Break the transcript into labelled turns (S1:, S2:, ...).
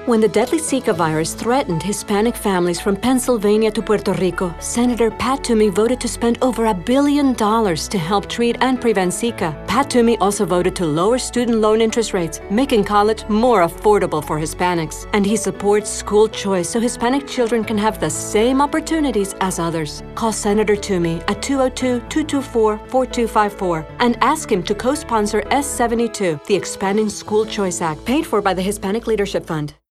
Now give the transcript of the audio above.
S1: When the deadly Zika virus threatened Hispanic families from Pennsylvania to Puerto Rico, Senator Pat Toomey voted to spend over $1 billion to help treat and prevent Zika. Pat Toomey also voted to lower student loan interest rates, making college more affordable for Hispanics. And he supports school choice so Hispanic children can have the same opportunities as others. Call Senator Toomey at 202-224-4254 and ask him to co-sponsor S72, the Expanding School Choice Act, paid for by the Hispanic Leadership Fund.